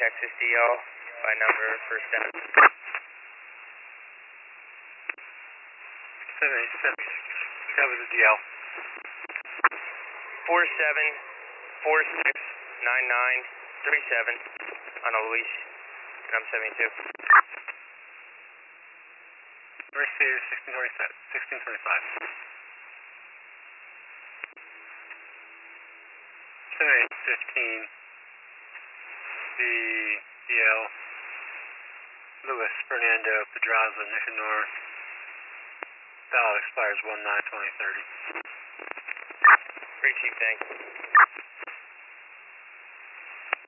Texas DL by number for 7. 787. That was a DL. 47469937 on a Luis, and I'm 72. Receive 1625. 7815. The DL. Luis Fernando Pedraza, Nicanor. Ballot expires 1/9/2030. Great, Chief, thanks.